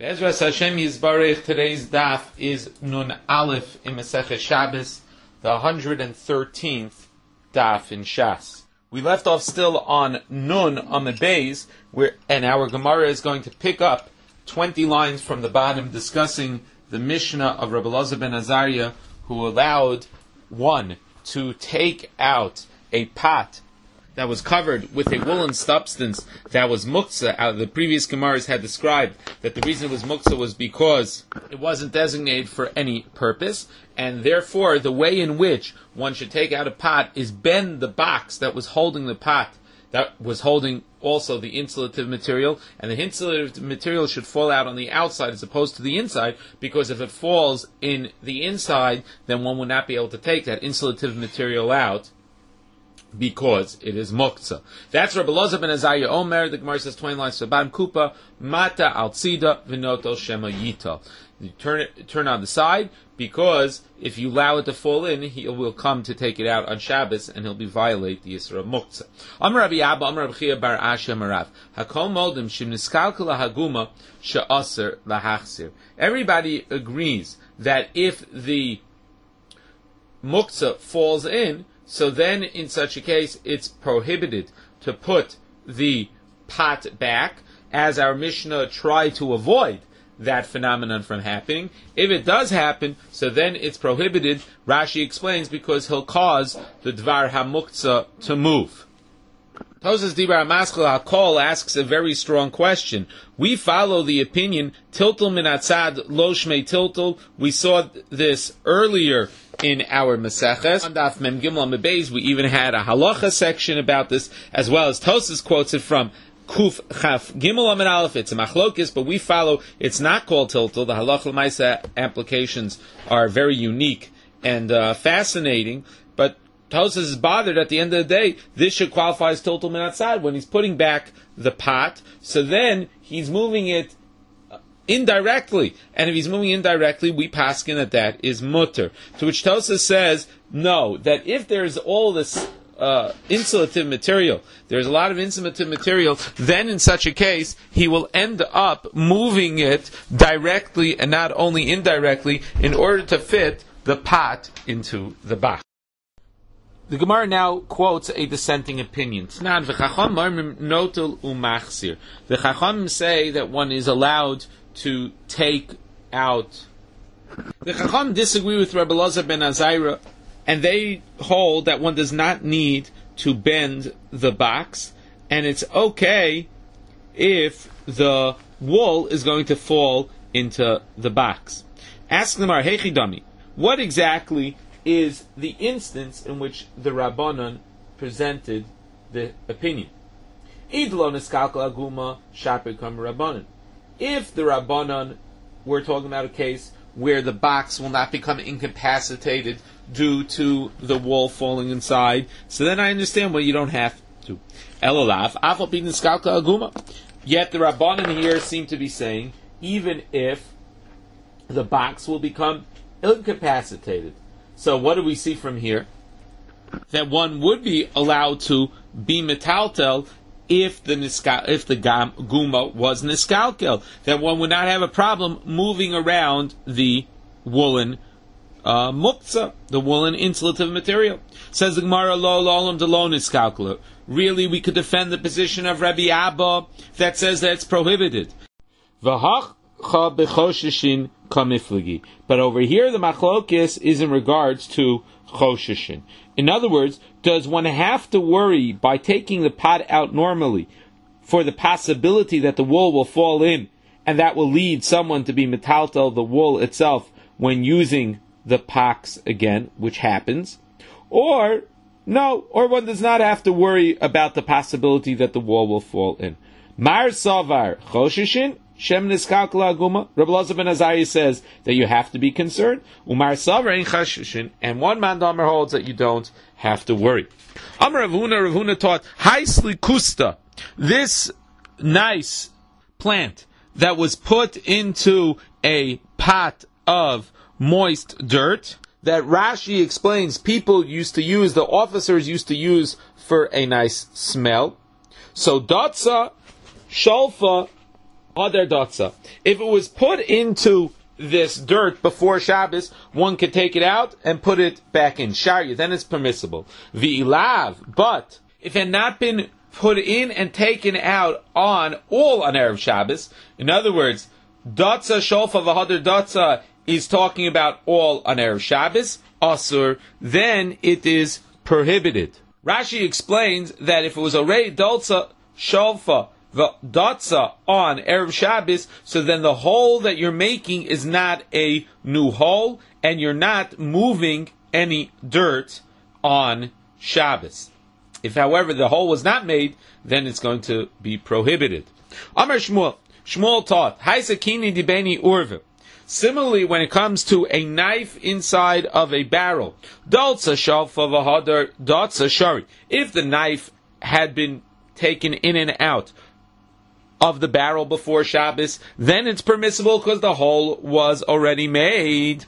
Be'ezras Hashem Yisbarech, today's daf is Nun Aleph in Masechet Shabbos, the 113th daf in Shas. We left off still on Nun Amud Beis, and our Gemara is going to pick up 20 lines from the bottom, discussing the Mishnah of Rabbi Elazar ben Azariah, who allowed one to take out a pot that was covered with a woolen substance that was muktzah. The previous Gemaras had described that the reason it was muktzah was because it wasn't designated for any purpose, and therefore the way in which one should take out a pot is bend the box that was holding the pot, that was holding also the insulative material, and the insulative material should fall out on the outside as opposed to the inside, because if it falls in the inside, then one would not be able to take that insulative material out, because it is muktzah. That's Rabbi Elazar ben Azariah Omer. The Gemara says 20 lines to the bottom. Kupa mata al tzida v'noto shema yita. You turn on the side, because if you allow it to fall in, he will come to take it out on Shabbos, and he'll be violate the Yisra of muktzah. Amar Rabbi Abba, Amar Rabbi Chia bar Asher Marav. Hakol modim shim niskalkel lahaguma she'aser lahachzir. Everybody agrees that if the muktzah falls in, so then, in such a case, it's prohibited to put the pot back, as our Mishnah tried to avoid that phenomenon from happening. If it does happen, so then it's prohibited. Rashi explains, because he'll cause the Dvar HaMuktzah to move. Tosas Dibar HaMaschel HaKol asks a very strong question. We follow the opinion, Tiltul min atzad lo shmei tiltul. We saw this earlier in our Maseches. On Daf Mem Gimel Amud Beis, we even had a halacha section about this, as well as Tosas quotes it from Kuf Chaf Gimel Amud Aleph. It's a machlokis, but we follow, it's not called tiltul. The halacha l'maisa applications are very unique and fascinating, but Tosas is bothered at the end of the day. This should qualify as tiltul min atzad when he's putting back the pot. So then he's moving it indirectly, and if he's moving indirectly, we paskin that is mutter. To which Tosas says no, that if there's all this insulative material, there's a lot of insulative material, then in such a case he will end up moving it directly and not only indirectly in order to fit the pot into the box. The Gemara now quotes a dissenting opinion. The Chachamim say that one is allowed to take out. The Chachamim disagree with Rabbi Elazar ben Azariah, and they hold that one does not need to bend the box, and it's okay if the wool is going to fall into the box. Ask the Gemara, Hechidami, what exactly is the instance in which the Rabbanon presented the opinion? If the Rabbanon, we're talking about a case where the box will not become incapacitated due to the wool falling inside, so then I understand why you don't have to. Yet the Rabbanon here seem to be saying, even if the box will become incapacitated. So what do we see from here? That one would be allowed to be metaltel if the guma was niskalkel. That one would not have a problem moving around the woolen muktzah, the woolen insulative material. Says the Gemara, lo olam de lo niskalkel. Really, we could defend the position of Rabbi Abba that says that it's prohibited. V'hach cha b'choshishin kamifligi. But over here, the machlokis is in regards to choshishin. In other words, does one have to worry by taking the pot out normally for the possibility that the wool will fall in, and that will lead someone to be metaltel the wool itself when using the pox again, which happens? Or no, or one does not have to worry about the possibility that the wool will fall in. Mar savar choshishin Shem niskalkel aguma. Rabbi Elazar ben Azariah says that you have to be concerned. Umar savar ein chashishin, and one man Amar holds that you don't have to worry. Amar Rav Huna taught haisli kusta, this nice plant that was put into a pot of moist dirt, that Rashi explains people used to use, the officers used to use for a nice smell. So datsa, shalfa, Other dotza. If it was put into this dirt before Shabbos, one could take it out and put it back in Sharia. Then it's permissible. V'ilav, but if it had not been put in and taken out on Erev Shabbos, in other words, dotza sholfa v'hadar dotza is talking about all on Erev Shabbos, asur, then it is prohibited. Rashi explains that if it was already dotza sholfa the dotza on Erev Shabbos, so then the hole that you're making is not a new hole, and you're not moving any dirt on Shabbos. If, however, the hole was not made, then it's going to be prohibited. Amar Shmuel. Shmuel taught, Haisakini dibeni urve. Similarly, when it comes to a knife inside of a barrel, dotza shalfa v'hadar dotza shari. If the knife had been taken in and out of the barrel before Shabbos, then it's permissible because the hole was already made.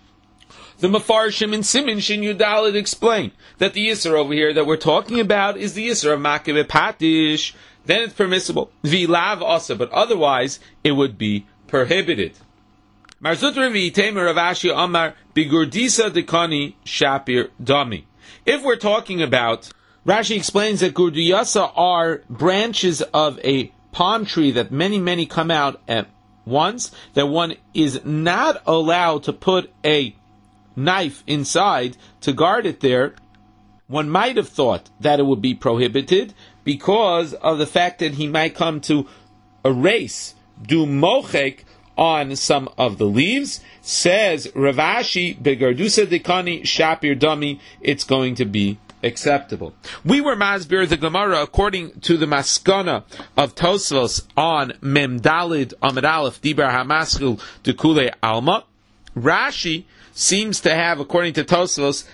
The Mefarshim in Simin Shin Yudalit explain that the Yisr over here that we're talking about is the Yisr of Makeh Patish. Then it's permissible. V'ilav also, but otherwise it would be prohibited. Marzutra v'itemer Rav Ashi Amar bigurdisa dekani shapir dami. If we're talking about, Rashi explains that gurdiyasa are branches of a palm tree that many come out at once, that one is not allowed to put a knife inside to guard it there. One might have thought that it would be prohibited because of the fact that he might come to erase, do mochek on some of the leaves. Says Rav Ashi, begardusa dekani shapir dami, it's going to be acceptable. We were masbir the Gemara according to the maskana of Tosfos on Mem Dalid Amud Aleph Dibar Hamaskul Dekule Alma. Rashi seems to have, according to Tosfos,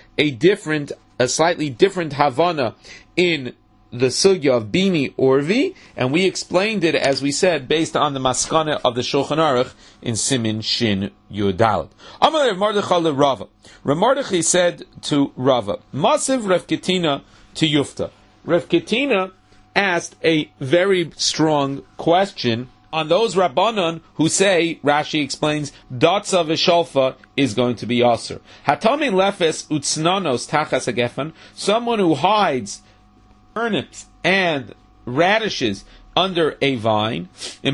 a slightly different Havana in the sugya of Bini Orvi, and we explained it, as we said, based on the maskana of the Shulchan Aruch in Simin Shin Yudalad. Amar Rav Mordechai le Rava. Rav Mordechai said to Rava, Masiv Rav Ketina to Yufta. Rav Ketina asked a very strong question on those Rabbanon who say, Rashi explains, Dotza v'sholfa is going to be Aser. Hatamin lefes utsnanos tachas agefen, someone who hides turnips and radishes under a vine, he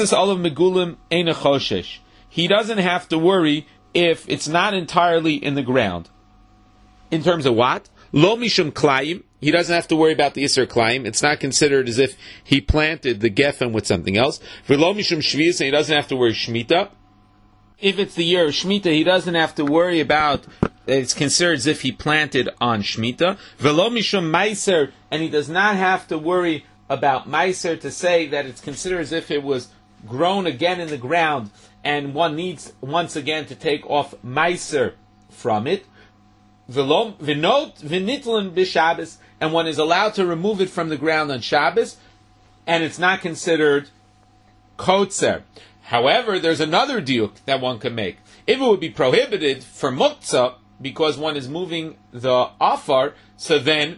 doesn't have to worry if it's not entirely in the ground. In terms of what? Lo mishum klayim, he doesn't have to worry about the Isser klayim. It's not considered as if he planted the geffen with something else. V'lo mishum shvius, he doesn't have to worry shmita. If it's the year of Shemitah, he doesn't have to worry about, it's considered as if he planted on Shemitah. V'lo mishum meiser, and he does not have to worry about meiser to say that it's considered as if it was grown again in the ground, and one needs once again to take off meiser from it. V'not v'nitlan b'Shabbos, and one is allowed to remove it from the ground on Shabbos, and it's not considered kotzer. However, there's another diuk that one can make. If it would be prohibited for muktzah, because one is moving the afar, so then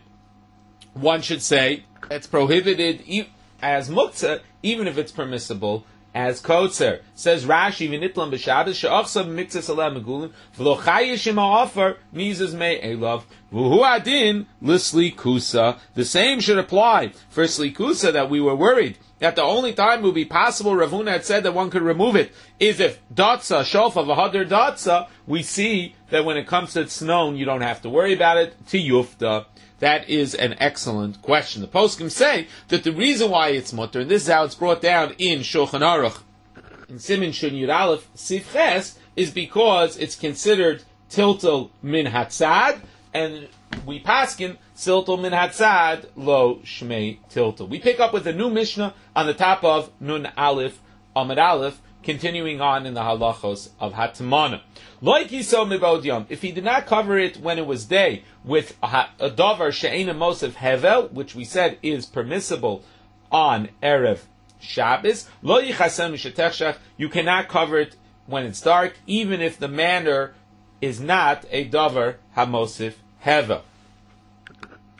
one should say it's prohibited as muktzah, even if it's permissible as kotzer. Says Rashi, v'nitlam b'Shabbos, she'achsav mitzvah saleh megulin, v'lo chayish ha'afar, nizas me'elav, v'hu adin l'sli kusa. The same should apply for sli kusa, that we were worried that the only time it would be possible, Rav Huna had said that one could remove it, is if dotza, shofa, v'hadar dotza, we see that when it comes to tznon, you don't have to worry about it, tiyufta. That is an excellent question. The poskim say that the reason why it's mutter, and this is how it's brought down in Shulchan Aruch, in Simin Shun Yud Aleph, Sif Ches, is because it's considered tiltal min hatzad, and we paskin siltal min hatzad lo shmei tiltal. We pick up with a new Mishnah on the top of Nun Aleph Amud Aleph, continuing on in the halachos of Hatmana. Loiki so mibod yom. If he did not cover it when it was day with a davar she'ena mosef hevel, which we said is permissible on Erev Shabbos, lo yichasem mishetechshach, you cannot cover it when it's dark, even if the manner is not a davar hamosef hevel.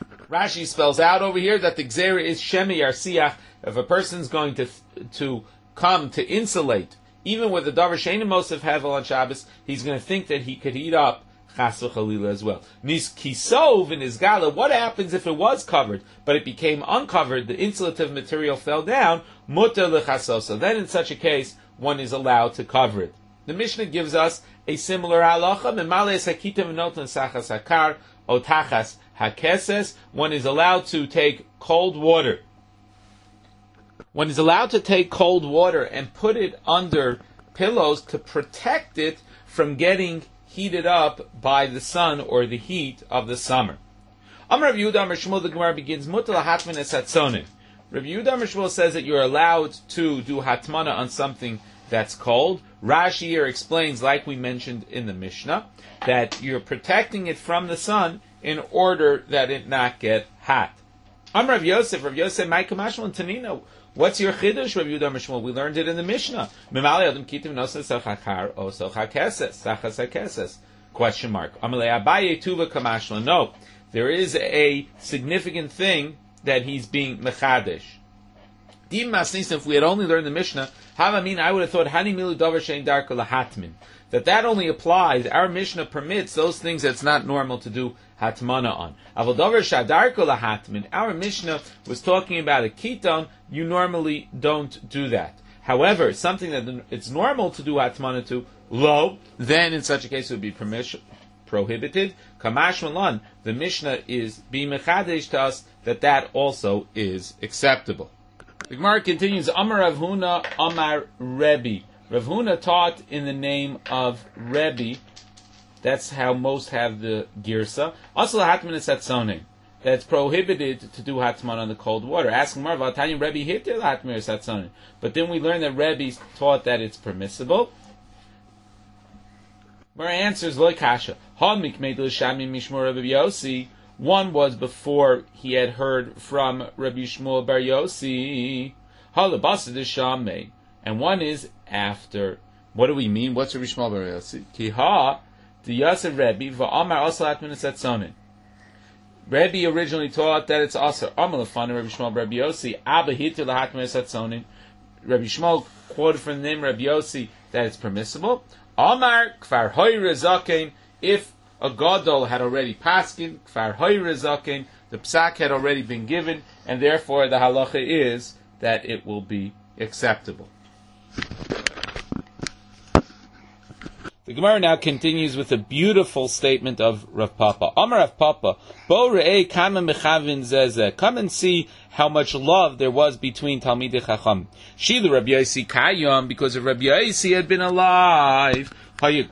Rashi spells out over here that the gzera is shemi yarsiach. If a person's going to come to insulate, even with the davar she'ein mosef hevel on Shabbos, he's going to think that he could heat up chas v'chalila as well. Nis kisov in his gala, what happens if it was covered, but it became uncovered, the insulative material fell down, muter lechasosa. Then in such a case, one is allowed to cover it. The Mishnah gives us a similar halacha, memales hakitim v'notan sachas hakar, otachas hakeses. One is allowed to take cold water. One is allowed to take cold water and put it under pillows to protect it from getting heated up by the sun or the heat of the summer. Amar Rav Yehuda Amar Shmuel, the Gemara begins, Mutal hatman es hatzonim. Rav Yehuda Amar Shmuel says that you're allowed to do hatmana on something that's cold. Rashi here explains, like we mentioned in the Mishnah, that you're protecting it from the sun in order that it not get hot. Amar Rav Yosef, my kamashmal and Tanina. What's your chiddush, Rav Yehuda Amar Shmuel? We learned it in the Mishnah. Memali adam kitim nosa sachakar o sachakeses, sachas hakeses. Question mark. Amalei Abaye tuva kamashla. No, there is a significant thing that he's being mechadesh. Dim masnisim. If we had only learned the Mishnah, havamin, I would have thought hani milu davar shein darka lahatmin. That only applies. Our Mishnah permits those things that's not normal to do hatmana on. Aval davar shadarka lahatmin. Our Mishnah was talking about a keton. You normally don't do that. However, something that it's normal to do hatmana to, lo, then in such a case it would be prohibited. Kamash malan, the Mishnah is being mechadesh to us that also is acceptable. The Gemara continues, Amar Rav Huna, Amar Rebbe. Rav Huna taught in the name of Rebbe. That's how most have the girsa. Also, hatman is satzonim. That's prohibited to do hatman on the cold water. Asking Marva, Tanya Rebbe hitir hatman is satzonim. But then we learn that Rebbe taught that it's permissible. Mara answers, Lo kasha. Ha mikmei l'shami mishmor Rabbi Yossi. One was before he had heard from Rabbi Shmuel bar Yossi. Ha lebasa d'shamei. And one is after. What do we mean? What's Rabbi Shmuel bar Yossi? Ki ha the Yosef Rebbe va'amar asal hatman is satzonim. Rebbe originally taught that it's also Amalafana Rabbi Shmuel Rabbi Yossi Abba Hitir Lahatmer Satzonin. Rabbi Shmuel quoted from the name Rabbi Yossi that it's permissible. Amar Kfar Hoyre Zaken, if a Gadol had already paskin, Kfar Hoyre Zaken, the psak had already been given, and therefore the halacha is that it will be acceptable. The Gemara now continues with a beautiful statement of Rav Papa. Amar Rav Papa, Bo re'ei kama mechavin zezeh. Come and see how much love there was between Talmidei Chacham. Shila Rabbi Yossi Kayom, because if Rabbi Yossi had been alive, he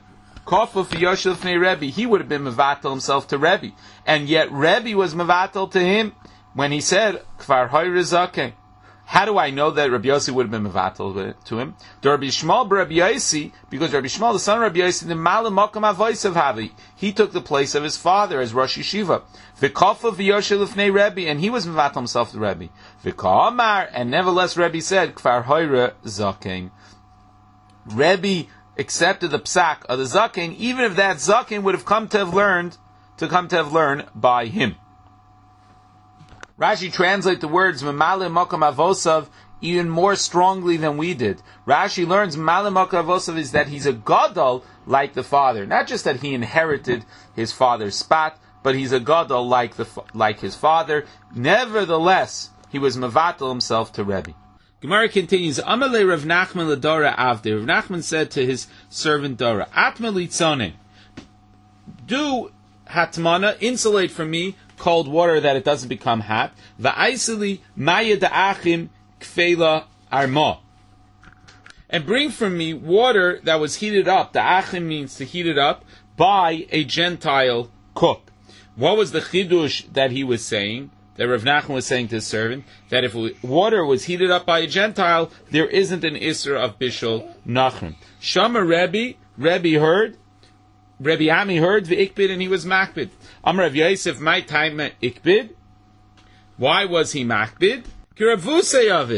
would have been mevatel himself to Rebbe. And yet Rebbe was mevatel to him when he said, Kfar hoyre zaken. How do I know that Rabbi Yossi would have been mevatel to him? Rabbi Shmuel Rabbi Yossi, because Rabbi Shmuel, the son of Rabbi Yossi, the malam makam avois of Havi, he took the place of his father as Rosh Yeshiva. V'kofa v'yoshel lifnei Rebbe, and he was mevatel himself to Rebbe. V'ka'amar, and nevertheless Rebbe said, Kfar hoyre zaken. Rebbe accepted the psak of the zaken, even if that zaken would have come to have learned by him. Rashi translates the words "Memale Makam Avosav" even more strongly than we did. Rashi learns "Memale Makam Avosav" is that he's a gadol like the father, not just that he inherited his father's spot, but he's a gadol like his father. Nevertheless, he was mevatel himself to Rebbe. Gemara continues, Amalei Rav Nachman l'Dora Avde. Rav Nachman said to his servant Dora, Atma litzone, do hatmana, insulate from me cold water that it doesn't become hot. Va'aiseli maya da'achim kfela arma. And bring from me water that was heated up. Da'achim means to heat it up by a Gentile cook. What was the chidush that he was saying? That Rav Nachman was saying to his servant, that if water was heated up by a Gentile, there isn't an Isra of Bishul Nachman. Shama Rebbe heard, Rebbe Ami heard the ikbid, and he was makbid. Amar Rav Yosef, my time ikbid. Why was he makbid? Kiravusei of it.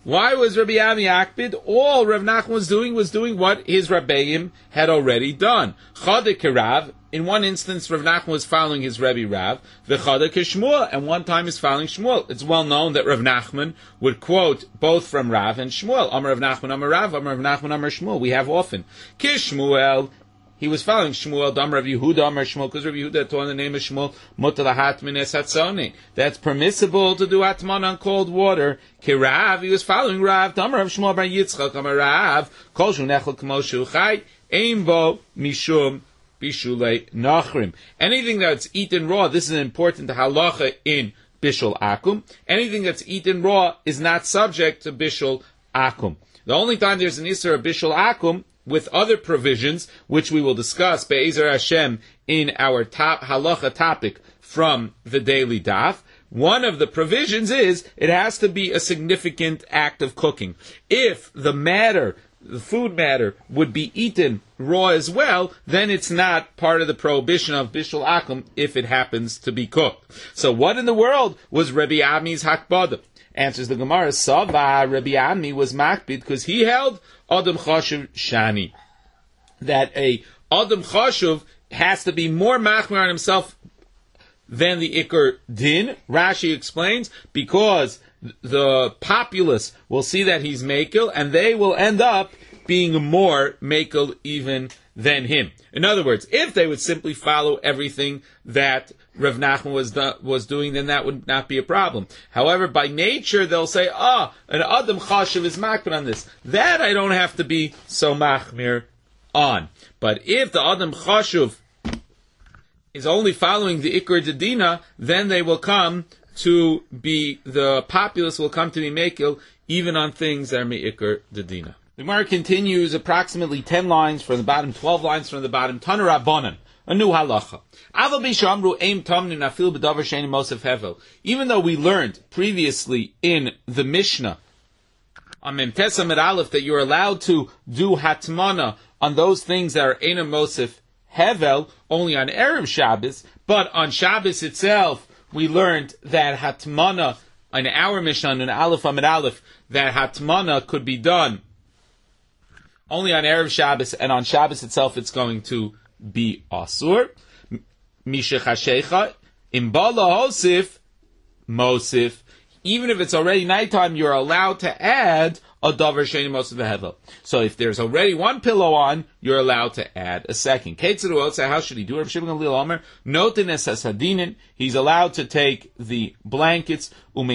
Why was Rabbi Ami Akbid? All Rav Nachman was doing what his Rabbeim had already done. Chada Kerav. In one instance, Rav Nachman was following his Rebbe Rav, v'chada k'Shmuel, and one time he's following Shmuel. It's well known that Rav Nachman would quote both from Rav and Shmuel. Amar Rav Nachman, Amar Rav, Amar Rav Nachman, Amar Shmuel. We have often. K'Shmuel, he was following Shmuel, Amar Rav Yehuda, Amar Shmuel, because Rav Yehuda taught in the name of Shmuel, mutar lahatmin es hatzoni. That's permissible to do hatman on cold water. K'Rav, he was following Rav, Amar Rav Shmuel bar Yitzchak, Amar Rav, kol shu nechel k'mo shu chai, ein bo mishum bishulei nachrim. Anything that's eaten raw, this is important to halacha in bishul akum. Anything that's eaten raw is not subject to bishul akum. The only time there's an isser of bishul akum with other provisions, which we will discuss be'ezer Hashem in our top halacha topic from the daily daf. One of the provisions is it has to be a significant act of cooking. If the food matter would be eaten raw as well, then it's not part of the prohibition of bishul akum if it happens to be cooked. So what in the world was Rabbi Ami's hakbada? Answers the Gemara, Sava, Rabbi Ami was makbid because he held Adam Chashuv Shani. That a Adam Chashuv has to be more machmir on himself than the Iker Din. Rashi explains, because the populace will see that he's makel, and they will end up being more makel even than him. In other words, if they would simply follow everything that Rav Nachman was doing, then that would not be a problem. However, by nature, they'll say, an Adam Chashuv is makbid on this. That I don't have to be so machmir on. But if the Adam Chashuv is only following the Iker Dedina, then they will come to be, the populace will come to be mekil even on things that are me'ikr dedina. The Gemara continues approximately 10 lines from the bottom, 12 lines from the bottom. Tana Rabbanan, a new halacha. Even though we learned previously in the Mishnah on Memtes Amud Aleph that you're allowed to do hatmana on those things that are Eina Mosef Hevel only on Erev Shabbos, but on Shabbos itself we learned that hatmana in our Mishnah in Aleph Amud Aleph that hatmana could be done only on Erev Shabbos, and on Shabbos itself it's going to be asur. Misha chashecha imbala hosif mosif. Even if it's already nighttime, you're allowed to add a davar sheni mosif hevel. So if there's already one pillow on, you're allowed to add a second. How should he do it? He's allowed to take the blankets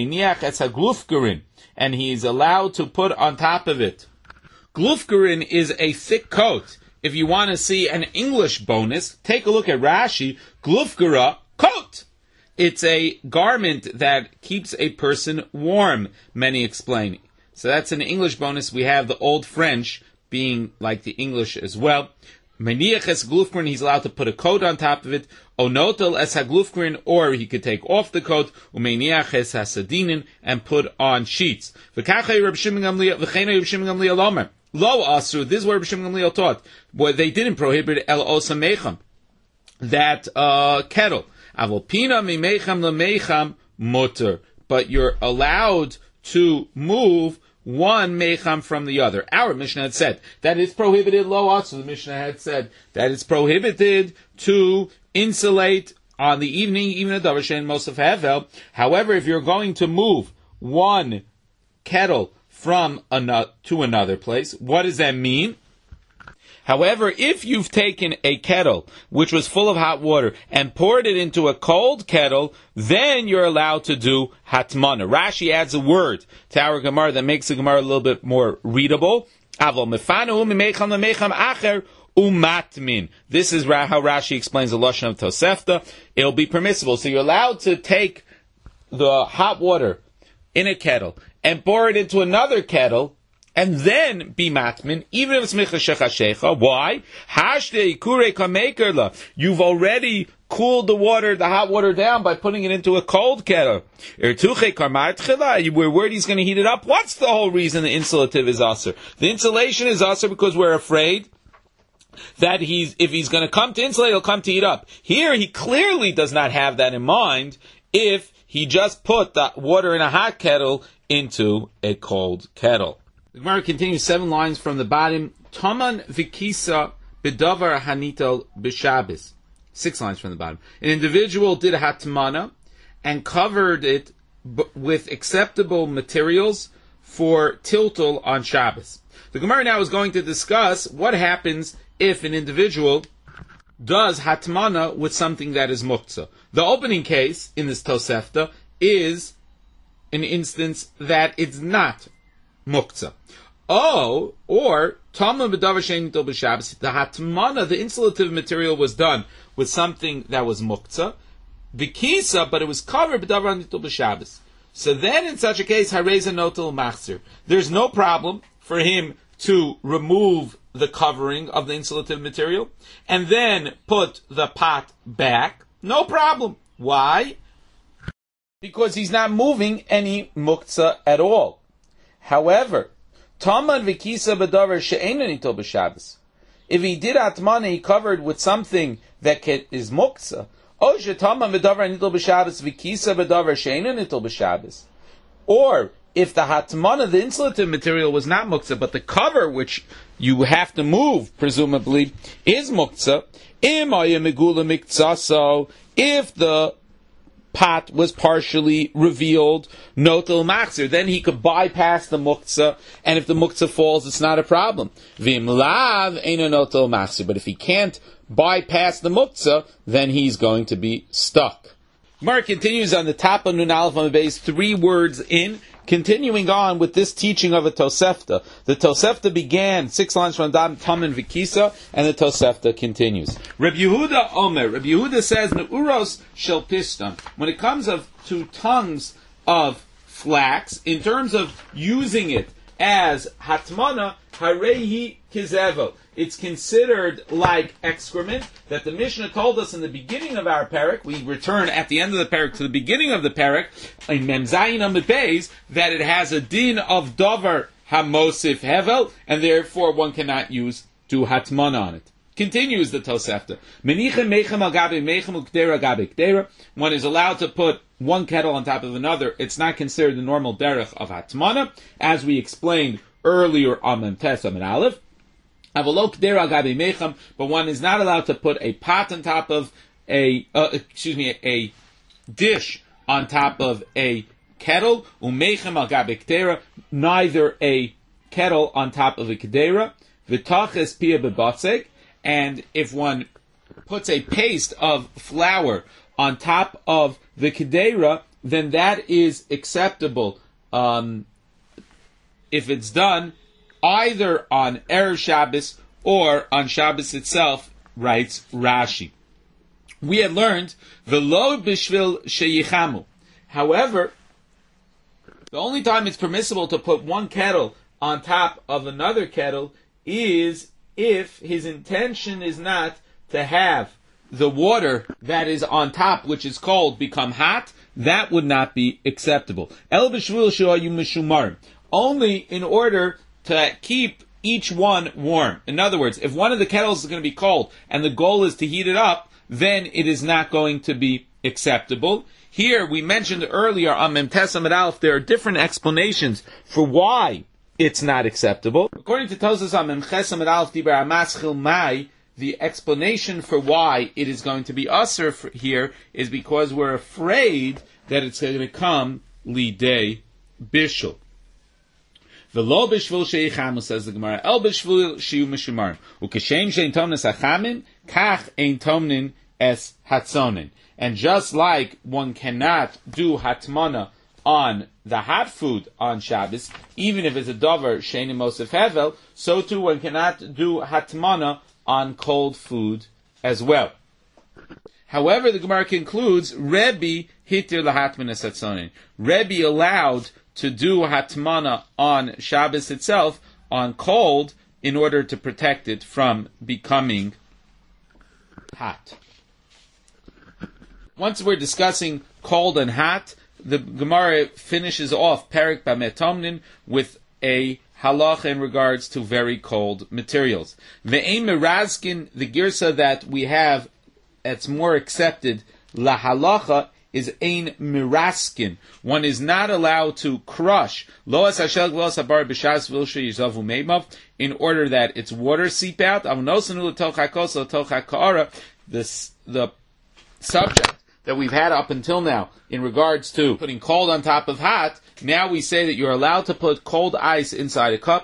and he's allowed to put on top of it. Glufgerin is a thick coat. If you want to see an English bonus, take a look at Rashi. Glufgera, coat. It's a garment that keeps a person warm, many explain. So that's an English bonus. We have the Old French being like the English as well. Meniach es glufgerin, he's allowed to put a coat on top of it. Onotel es haglufgerin, or he could take off the coat. Umeniach es hasadinin, and put on sheets. V'kachei Reb Shimon Gamliel Omer. Lo asru, this is what Reb Shimon Gamliel taught. But they didn't prohibit el osa mecham, that kettle. Avolpina mi mecham lemecham mutter. But you're allowed to move one mecham from the other. Our Mishnah had said that it's prohibited lo asru. The Mishnah had said that it's prohibited to insulate on the evening, even a davar shein mosef hevel. However, if you're going to move one kettle from to another place, what does that mean? However, if you've taken a kettle which was full of hot water and poured it into a cold kettle, then you're allowed to do hatmana. Rashi adds a word to our Gemara that makes the Gemara a little bit more readable. Umatmin. This is how Rashi explains the Lashon of Tosefta. It'll be permissible. So you're allowed to take the hot water in a kettle and pour it into another kettle, and then be matmin, even if it's michashechashecha. Why? You've already cooled the hot water down by putting it into a cold kettle. We're worried he's going to heat it up. What's the whole reason the insulative is aser? The insulation is aser because we're afraid that if he's going to come to insulate, he'll come to heat up. Here, he clearly does not have that in mind if he just put the water in a hot kettle into a cold kettle. The Gemara continues 7 lines from the bottom. Taman vikisa bedavar hanitel b'Shabbos. 6 lines from the bottom. An individual did a hatmana and covered it with acceptable materials for tiltul on Shabbos. The Gemara now is going to discuss what happens if an individual does hatmana with something that is muktzah. The opening case in this Tosefta is an instance that it's not muktzah. Oh, or Tama b'davar she'ein nitel b'Shabbos. The hatmana, the insulative material, was done with something that was muktzah, v'kisa, but it was covered b'davar nitel b'Shabbos. So then, in such a case, hareza notel machzir. There's no problem for him to remove the covering of the insulative material and then put the pot back. No problem. Why? Because he's not moving any muktzah at all. However, Tamad v'kisa b'davar she'eino nitel b'Shabbos. If he did atmana, he covered with something that is muktzah. O she'tamad b'davar nitel b'Shabbos v'kisa b'davar she'eino nitel b'Shabbos. Or if the hatmana, the insulative material, was not muktzah, but the cover, which you have to move, presumably, is muktzah. If the pot was partially revealed, notel machzir, then he could bypass the muktzah, and if the muktzah falls, it's not a problem. Vim lav eino notel machzir, but if he can't bypass the muktzah, then he's going to be stuck. Gemara continues on the top of Nun Aleph on the base, 3 words in, continuing on with this teaching of a Tosefta. The Tosefta began 6 lines from Dam Taman Vikisa, and the Tosefta continues. Rabbi Yehuda Omer. Rabbi Yehuda says, Neuros shel piston. When it comes to tongues of flax, in terms of using it as hatmana, harehi kizevel. It's considered like excrement that the Mishnah told us in the beginning of our parak. We return at the end of the parak to the beginning of the parak in Mem Zayin Amud Beis that it has a din of dover hamosif hevel, and therefore one cannot use do hatmana on it. Continues the Tosefta. Menichem meichem al gabe meichem ukdera gabe kdera. One is allowed to put one kettle on top of another. It's not considered the normal derech of hatmana, as we explained earlier on Mem Tes Amud Aleph. But one is not allowed to put a pot on top of a dish on top of a kettle. Neither a kettle on top of a kedera. And if one puts a paste of flour on top of the kedera, then that is acceptable if it's done either on Erev Shabbos or on Shabbos itself, writes Rashi. We had learned v'lo b'shvil sheyichamu. However, the only time it's permissible to put one kettle on top of another kettle is if his intention is not to have the water that is on top, which is cold, become hot. That would not be acceptable. El b'shvil she'ayu mishumarim. Only in order to keep each one warm. In other words, if one of the kettles is going to be cold and the goal is to heat it up, then it is not going to be acceptable. Here, we mentioned earlier on Mem Tes Amud Aleph, there are different explanations for why it's not acceptable. According to Tosas on Mem Ches Amud Aleph Dibar Amaschil Mai, the explanation for why it is going to be usher here is because we're afraid that it's going to come lidei bishul. V'lo b'shvil sheyichamu, says the Gemara, el b'shvil shiyu mishumarim. Ukeshem she'ein tomnin es hachamim, kach ein tomnin es hatzonin. And just like one cannot do hatmana on the hot food on Shabbos, even if it's a dover she'ein mosef hevel, so too one cannot do hatmana on cold food as well. However, the Gemara concludes, Rebbe hitir lahatman es hatzonin. Rebbe allowed to do hatmana on Shabbos itself, on cold, in order to protect it from becoming hot. Once we're discussing cold and hot, the Gemara finishes off Perek Bameh Tomnin with a halacha in regards to very cold materials. Ve'ein merazkin, the girsa that we have that's more accepted, la halacha, is ein miraskin. One is not allowed to crush loas hashel glos habar b'shas vilshe yizavu meimav in order that its water seep out. The subject that we've had up until now in regards to putting cold on top of hot, now we say that you're allowed to put cold ice inside a cup,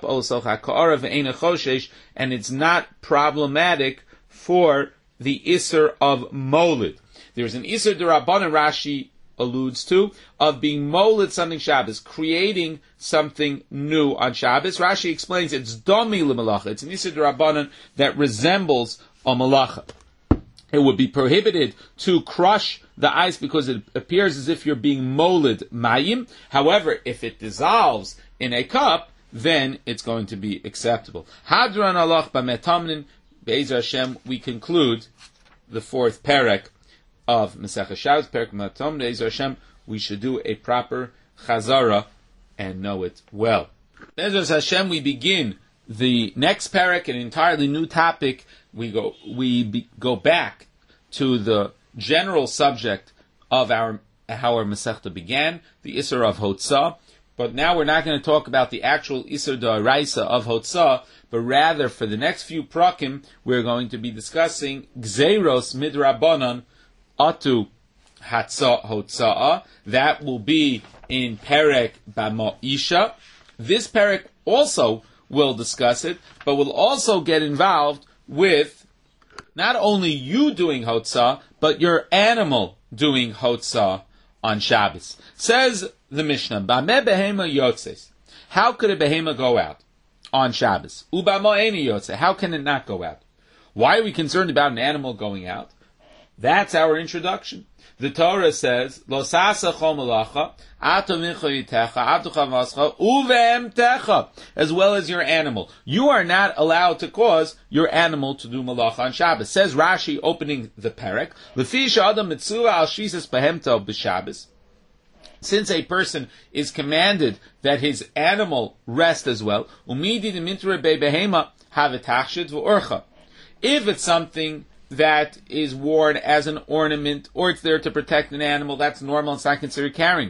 and it's not problematic for the Isser of Molid. There's an Isser D'Rabbanan Rashi alludes to, of being Molid something Shabbos, creating something new on Shabbos. Rashi explains it's Domi L'Malacha. It's an Isser D'Rabbanan that resembles a Malacha. It would be prohibited to crush the ice because it appears as if you're being molid mayim. However, if it dissolves in a cup, then it's going to be acceptable. Hadran alach b'metamnin be'ezer Hashem. We conclude the fourth perek of Masechah Shabbos, perek metamnin be'ezer Hashem. We should do a proper chazara and know it well. Be'ezer Hashem, we begin the next perek, an entirely new topic. We go back to the general subject of how our Masechta began, the Isser of Hotzah. But now we're not going to talk about the actual Isser D'Oraisa of Hotzah, but rather for the next few prakim, we're going to be discussing Gzeiros Midrabanan Atu Hotzah. That will be in Perek B'Ma'isha. This Perek also will discuss it, but will also get involved with not only you doing Hotzah, but your animal doing Hotzah on Shabbos. Says the Mishnah, Bameh behema yotzes. How could a behema go out on Shabbos? Ubamo eni yotze. How can it not go out? Why are we concerned about an animal going out? That's our introduction. The Torah says, Lo sasa chol malacha, ato mincha yitecha, abducha mascha, uvemtecha, as well as your animal. You are not allowed to cause your animal to do malacha on Shabbos. Says Rashi, opening the perek, Lefi she'adam mitzvah al shisas behemto b'Shabbos. Since a person is commanded that his animal rest as well, umidi d'mintre behema havetachshit v'orcha. If it's something that is worn as an ornament, or it's there to protect an animal, that's normal, it's not considered carrying.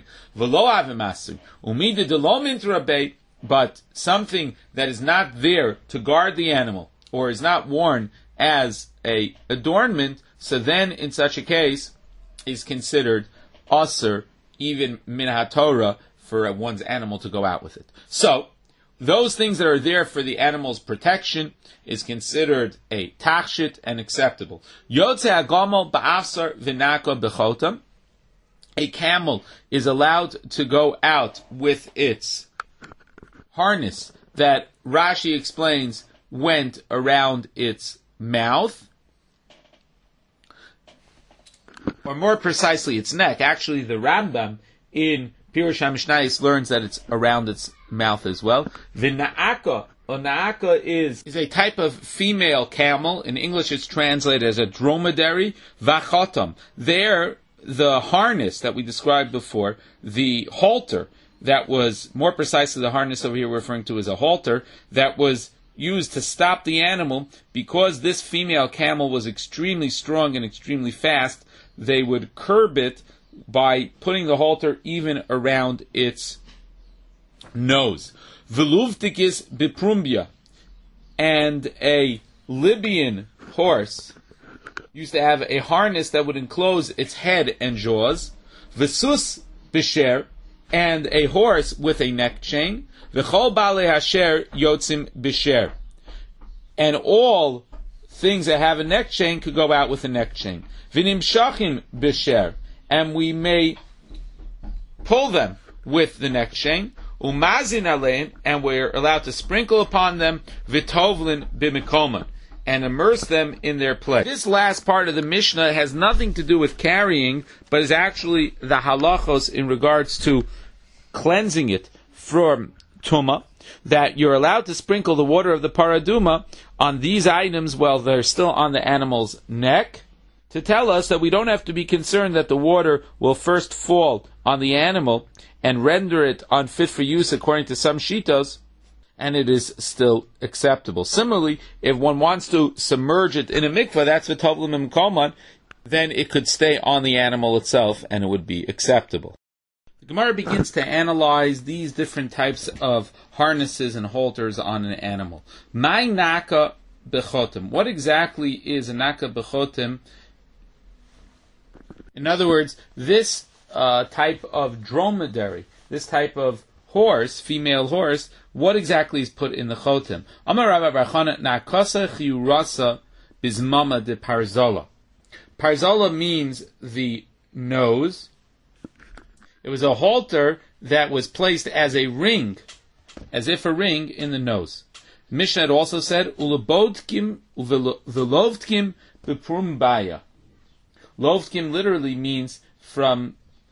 But something that is not there to guard the animal, or is not worn as a adornment, so then in such a case is considered asur, even min haTorah, for one's animal to go out with it. So, those things that are there for the animal's protection is considered a tachshit and acceptable. Yotze hagomel ba'afsar v'naka b'chotam. A camel is allowed to go out with its harness that Rashi explains went around its mouth, or more precisely its neck. Actually, the Rambam in Pirush HaMishnayos learns that it's around its mouth as well. V'na'aka, or na'aka is a type of female camel. In English it's translated as a dromedary. V'chotam. There, the harness that we described before, the halter, that was, more precisely the harness over here we're referring to as a halter, that was used to stop the animal, because this female camel was extremely strong and extremely fast, they would curb it by putting the halter even around its nose. Veluvtikis biprumbia, and a Libyan horse used to have a harness that would enclose its head and jaws. Vesus bisher, and a horse with a neck chain. V'chol baalei hasher yotzim bisher, and all things that have a neck chain could go out with a neck chain. V'nimshachim bisher, and we may pull them with the neck chain. Umazin alein, and we're allowed to sprinkle upon them v'tovlin b'mikoman, and immerse them in their place. This last part of the Mishnah has nothing to do with carrying, but is actually the halachos in regards to cleansing it from tumah, that you're allowed to sprinkle the water of the paraduma on these items while they're still on the animal's neck, to tell us that we don't have to be concerned that the water will first fall on the animal and render it unfit for use according to some shitos, and it is still acceptable. Similarly, if one wants to submerge it in a mikveh, that's v'tovlim imkoman, then it could stay on the animal itself and it would be acceptable. The Gemara begins to analyze these different types of harnesses and halters on an animal. My naka bechotim. What exactly is a naka bechotim? In other words, this type of dromedary, this type of horse, female horse, what exactly is put in the chotim? Amar Rabbi Bar Chana nakasa chiurasa bizmama de parzola. Parzola means the nose. It was a halter that was placed as a ring, as if a ring in the nose. Mishnah had also said, Ulabodkim uvelovtkim beprumbaya. Lovtkim literally means from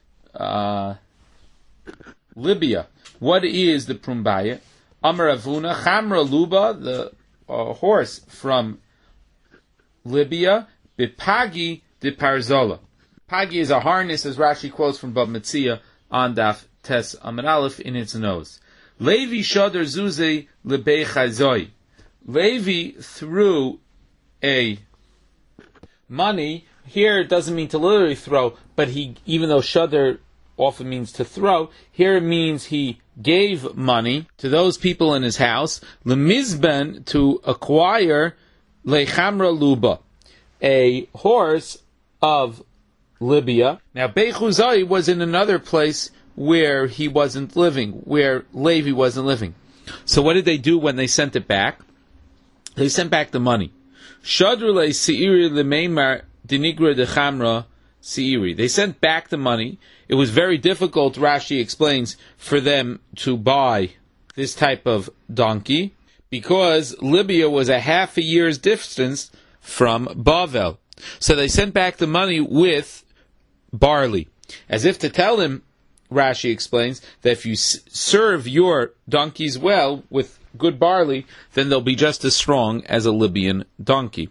Libya. What is the prumbaya? Amar Avuna, Chamra Luba, the horse from Libya, Bipagi de Parzola. Pagi is a harness, as Rashi quotes from Bab Metzia on Daf Tes Amud Aleph, in its nose. Levi Shadar Zuze Lebei Chazoi. Levi threw a money. Here it doesn't mean to literally throw, but even though Shadar often means to throw, here it means he gave money to those people in his house, Lemizben, to acquire Lechamra Luba, a horse of Libya. Now, Beichuzai was in another place where he wasn't living, where Levi wasn't living. So what did they do when they sent it back? They sent back the money. Shadrule Seiri Lemeimar Dinigra de Chamra Seiri. They sent back the money. It was very difficult, Rashi explains, for them to buy this type of donkey because Libya was a half a year's distance from Bavel. So they sent back the money with barley, as if to tell him, Rashi explains, that if you serve your donkeys well with good barley, then they'll be just as strong as a Libyan donkey.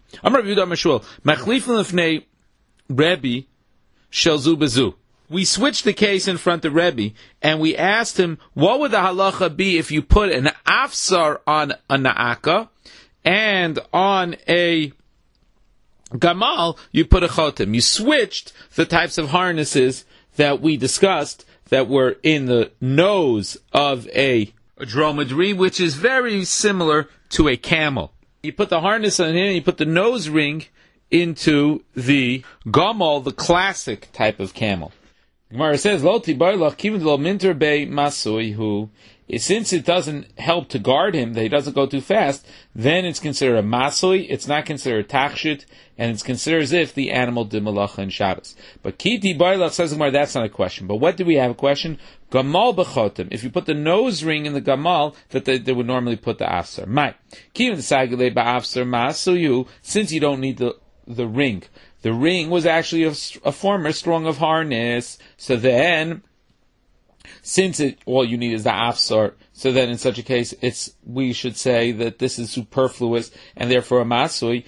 We switched the case in front of Rebbe, and we asked him, what would the halacha be if you put an afsar on a na'aka, and on a gamal, you put a chotem. You switched the types of harnesses that we discussed that were in the nose of a dromedary, which is very similar to a camel. You put the harness on here, and you put the nose ring into the gamal, the classic type of camel. Gemara says, Lo tibarlach kivin lo minter be masui hu. Since it doesn't help to guard him, that he doesn't go too fast, then it's considered a masui, it's not considered a tachshit, and it's considered as if the animal did malacha and Shabbos. But kiti bailach says Gemara, that's not a question. But what do we have a question? Gamal bechotem. If you put the nose ring in the gamal, that they would normally put the afsar. Mai. Kivin sagale ba'afsar masuyu, since you don't need the ring. The ring was actually a former strong of harness, so then since all you need is the afsar, so then in such a case, we should say that this is superfluous, and therefore a masui.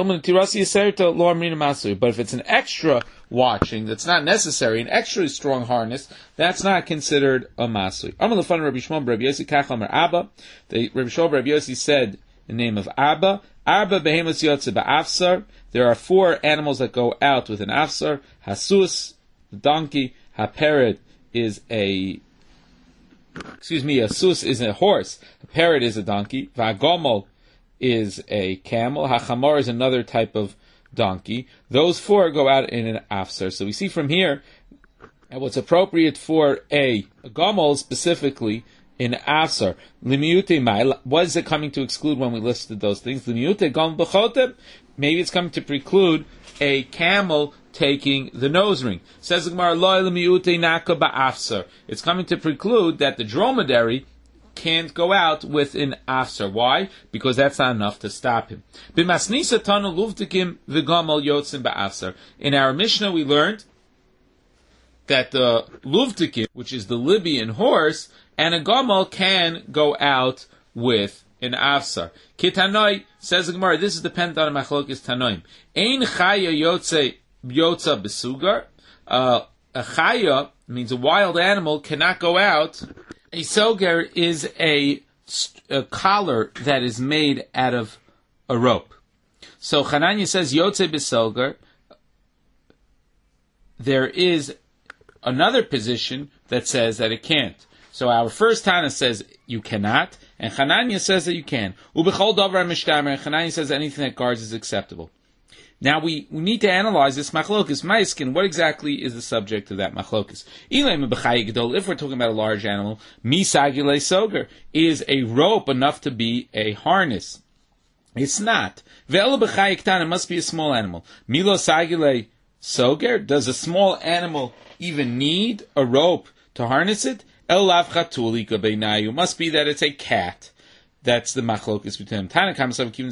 But if it's an extra watching, that's not necessary, an extra strong harness, that's not considered a masui. Rabbi Rabbi Yossi said in the name of Abba, Arba behemoth yotze ba'afsar. There are 4 animals that go out with an afsar. Hasus, the donkey. Hapered is a sus is a horse. A parrot is a donkey. Va'gomol is a camel. Hachamor is another type of donkey. Those 4 go out in an afsar. So we see from here what's appropriate for a gomol specifically in afsar. Limiute mai. What is it coming to exclude when we listed those things? Limiute gom b'chotem. Maybe it's coming to preclude a camel taking the nose ring. Says the Gemara, lo limiute naka ba'afsar. It's coming to preclude that the dromedary can't go out with an afsar. Why? Because that's not enough to stop him. B'masnisa tanu luvtikim v'gamal yotzim ba'afsar. In our Mishnah we learned that the luvtikim, which is the Libyan horse, and a gamal can go out with an afsar. Kitanoi, says the Gemara, this is dependent on a machlokes tanoim. Ein chaya yotze besugar. A chaya means a wild animal cannot go out. A soger is a collar that is made out of a rope. So Chananya says yotze besoger. there is another position that says that it can't. So our first Tana says you cannot, and Hananya says that you can. Ubechol davar mishtamer, and Hananya says anything that guards is acceptable. Now we need to analyze this machlokes ma'iskin. What exactly is the subject of that machlokes? If we're talking about a large animal, misagile soger is a rope enough to be a harness. It's not. It must be a small animal. Milo sagile soger. Does a small animal even need a rope to harness it? It must be that it's a cat. That's the machlokes between them. Tanakama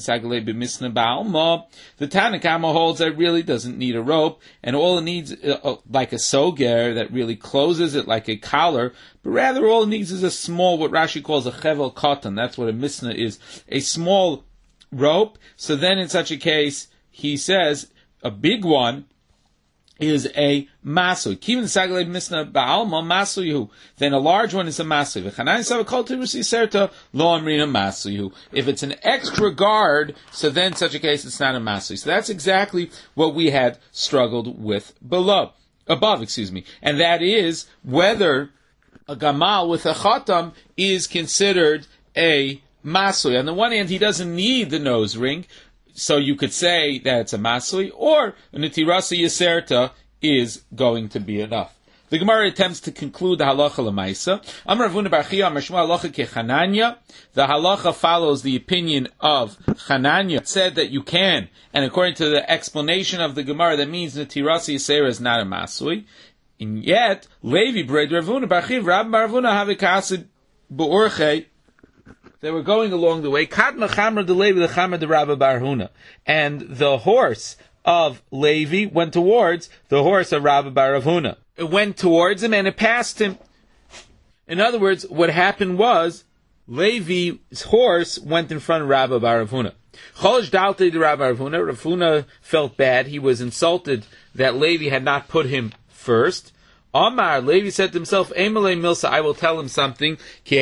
the Tanakama holds that it really doesn't need a rope, and all it needs, like a soger that really closes it like a collar, but rather all it needs is a small, what Rashi calls a chevel cotton. That's what a misna is, a small rope. So then in such a case, he says, a big one is a masui. Kivin sagalei misna ba'alma masuyu. Then a large one is a masui. V'chanayin savakol tirusi serta lo amrina masuyu. If it's an extra guard, so then in such a case it's not a masui. So that's exactly what we had struggled with above, and that is whether a gamal with a chatam is considered a masui. On the one hand, he doesn't need the nose ring, so you could say that it's a masui, or a netirasa yaserta is going to be enough. The Gemara attempts to conclude the halacha lemaisa. Amar Ravuna bar Chiya amar Shmuel halacha kechananya. The halacha follows the opinion of Chananya. It said that you can, and according to the explanation of the Gemara, that means netirasa yaserta is not a masui. And yet, Levi bred Ravuna bar Chiya Rab bar Ravuna have a kasid be'orchei. They were going along the way. And the horse of Levi went towards the horse of Rabbi bar Ravuna. It went towards him and it passed him. In other words, what happened was Levi's horse went in front of Rabbi bar Ravuna. Ravuna felt bad. He was insulted that Levi had not put him first. Amar, Levi said to himself, Emelei Milsa, I will tell him something,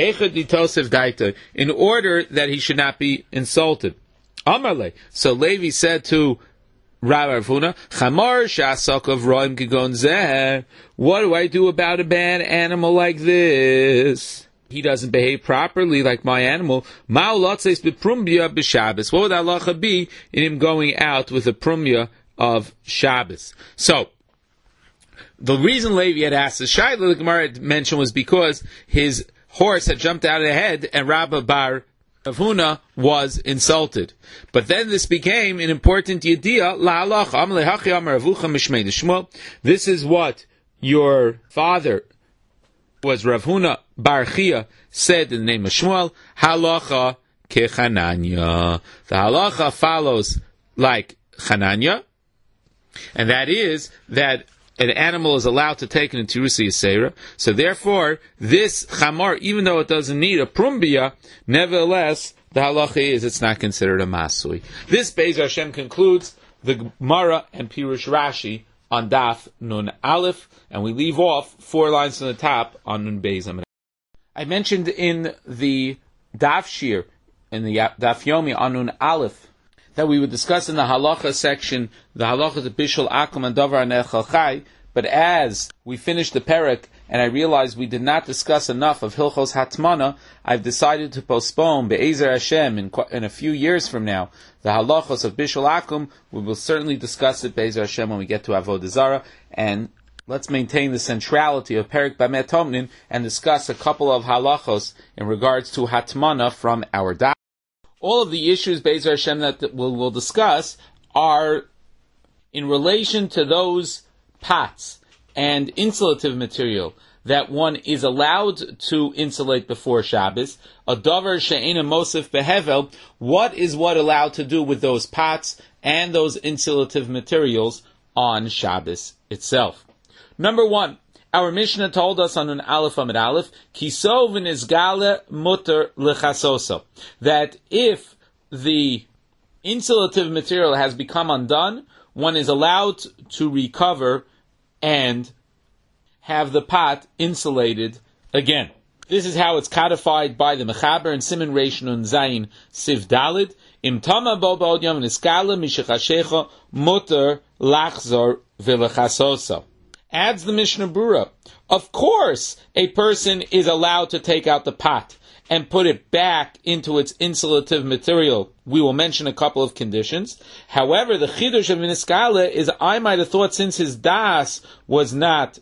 in order that he should not be insulted. Amarle. So Levi said to Rabbi Ravuna, Chamar shasok roim kigon zeh. What do I do about a bad animal like this? He doesn't behave properly like my animal. Ma'u lotzeis b'prumbia b'Shabbos. What would halacha be in him going out with a prumbia of Shabbos? So, the reason Levi had asked the shaila the Gemara had mentioned was because his horse had jumped out ahead and Rabbi bar Ravuna was insulted. But then this became an important yediyah. This is what your father was Ravuna bar Chiya said in the name of Shmuel. Halacha kechananya. The halacha follows like Chananya, and that is that an animal is allowed to take an Tirusi Yisera. So therefore, this chamar, even though it doesn't need a prumbia, nevertheless, the halacha is it's not considered a masui. This Beis Hashem concludes the Gemara and Pirush Rashi on Daf Nun Aleph, and we leave off 4 lines from the top on Nun Beis Amid. I mentioned in the Daf Shir, in the Daf Yomi on Nun Aleph, that we would discuss in the halacha section, the halacha of Bishul Akum and Davar Nechal Chai, but as we finished the perek, and I realized we did not discuss enough of Hilchos Hatmana, I've decided to postpone Be'ezer Hashem in a few years from now, the halachos of Bishul Akum. We will certainly discuss it Be'ezer Hashem when we get to Avodah Zarah, and let's maintain the centrality of Perek Bamet Tomnin and discuss a couple of halachos in regards to Hatmana from our Daf. All of the issues, Be'ezer Hashem, that we'll discuss are in relation to those pots and insulative material that one is allowed to insulate before Shabbos. A davar she'ena mosif behevel. What is what allowed to do with those pots and those insulative materials on Shabbos itself? Number 1. Our Mishnah told us on an Aleph Amid Aleph, Kiso v'nizgale mutter lechasoso, that if the insulative material has become undone, one is allowed to recover and have the pot insulated again. This is how it's codified by the Mechaber and Siman Reish Nun Zayin Siv Dalid. Imtama bo ba'od yom nizgale mishachashecha mutter lachzor v'lechasoso. Adds the Mishnah Berurah, of course a person is allowed to take out the pot and put it back into its insulative material. We will mention a couple of conditions. However, the chidush of Miniskala is, I might have thought, since his das was not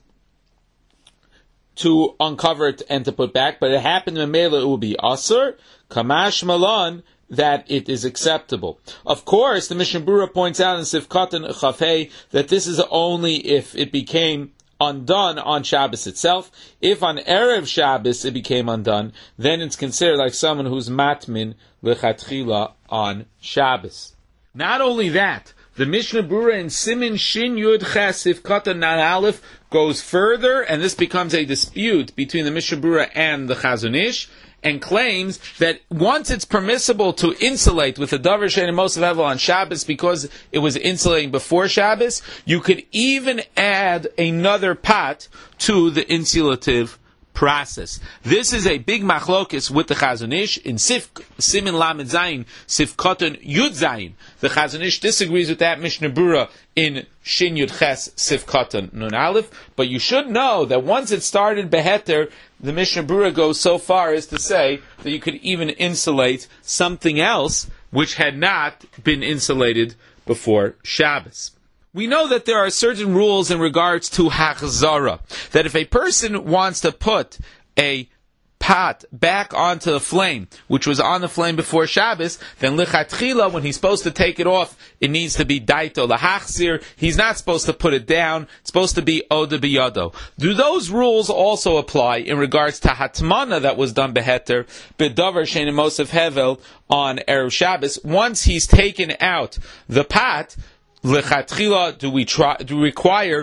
to uncover it and to put back, but it happened in Mela, it will be asur, kamash malon, that it is acceptable. Of course, the Mishnah Berurah points out in Sifkatan Chafei that this is only if it became undone on Shabbos itself. If on Erev Shabbos it became undone, then it's considered like someone who's matmin lechatchila on Shabbos. Not only that, the Mishnah Berurah in Simin Shin Yud Ches Sifkatan Nan Aleph goes further, and this becomes a dispute between the Mishnah Berurah and the Chazon Ish, and claims that once it's permissible to insulate with a davar she'ein mosav hevel on Shabbos because it was insulating before Shabbos, you could even add another pot to the insulative process. This is a big machlokes with the Chazon Ish in Simin Lamed Zayin, Sifkatan Yud Zayin. The Chazon Ish disagrees with that Mishnah Berurah in Shin Yud Ches Sifkatan Nun Aleph, but you should know that once it started beheter, the Mishnah Berurah goes so far as to say that you could even insulate something else which had not been insulated before Shabbos. We know that there are certain rules in regards to hachzara, that if a person wants to put a pot back onto the flame, which was on the flame before Shabbos, then lichatchila, when he's supposed to take it off, it needs to be daito lahachzir. He's not supposed to put it down. It's supposed to be oda biyado. Do those rules also apply in regards to hatmana that was done beheter, bedavar she'ein mosav hevel on Erev Shabbos? Once he's taken out the pot, lechatchila, do we require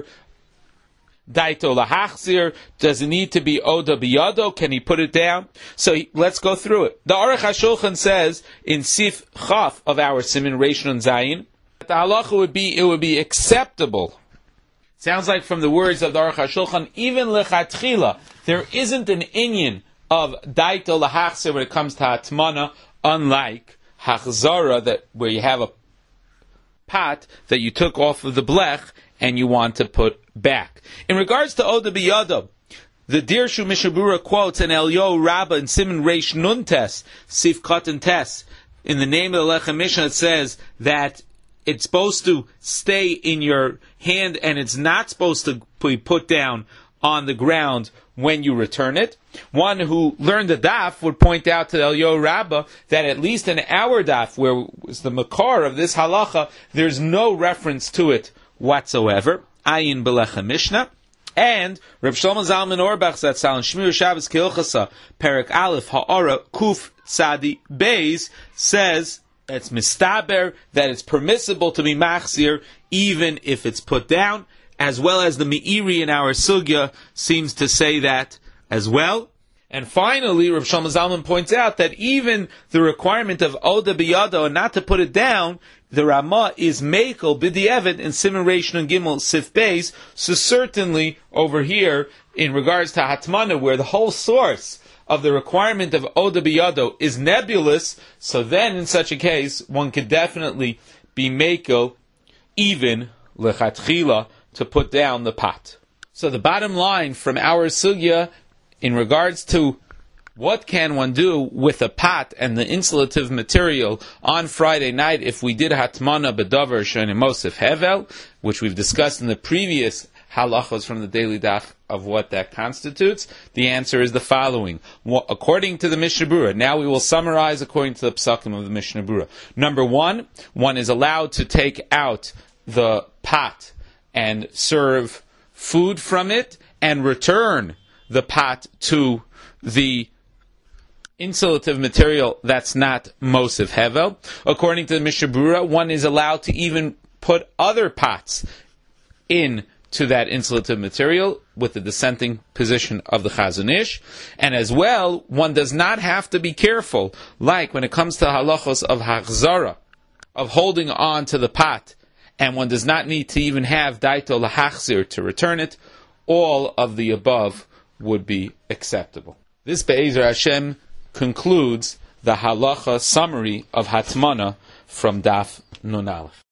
daito lahachzir? Does it need to be oda biyado? Can he put it down? So let's go through it. The Aruch HaShulchan says in Sif Chaf of our Simin Reish Nun Zayin, the halacha would be, it would be acceptable. Sounds like from the words of the Aruch HaShulchan, even lechatchila, there isn't an inyan of daito lahachzir when it comes to hatmana, unlike hachzara, that where you have a pot that you took off of the blech and you want to put back. In regards to Oda Biyado, the Dirshu Mishnah Berurah quotes an Elyo Rabbah in Simin Reish Nun Tes, Sif Katan Tes. In the name of the Lechem Mishnah, it says that it's supposed to stay in your hand and it's not supposed to be put down on the ground when you return it. One who learned the daf would point out to the Elyo Rabbah that at least in our daf, where was the makar of this halacha, there's no reference to it whatsoever. Ayin Belechem Mishnah. And Reb Shlomo Zalman Auerbach Zatzal in Shmir Shabbos Kehilchasa Perek Aleph Ha'ara Kuf Tzadi Beis says it's mistaber that it's permissible to be machzir even if it's put down, as well as the Meiri in our sugya seems to say that as well. And finally, Reb Shlomo Zalman points out that even the requirement of Oda Biyado and not to put it down, the Ramah is Mekel B'di'evet in Siman Reish Nun Gimel Sif Beis. So certainly over here, in regards to Hatmana, where the whole source of the requirement of Oda Biyado is nebulous, so then in such a case, one could definitely be Mekel, even Lechatchila, to put down the pot. So the bottom line from our sugya in regards to what can one do with a pot and the insulative material on Friday night if we did hatmana bedavar she'ein mosav hevel, which we've discussed in the previous halachos from the daily daf of what that constitutes, the answer is the following. According to the Mishnah Berurah, now we will summarize according to the psakim of the Mishnah Berurah. Number one is allowed to take out the pot and serve food from it and return the pot to the insulative material that's not mosav hevel. According to the Mishnah Berurah, one is allowed to even put other pots into that insulative material with the dissenting position of the Chazon Ish. And as well, one does not have to be careful, like when it comes to halachos of hachzara, of holding on to the pot, and one does not need to even have daito lahachzir to return it. All of the above would be acceptable. This Be'ezer Hashem concludes the halacha summary of Hatmana from Daf Nun Aleph.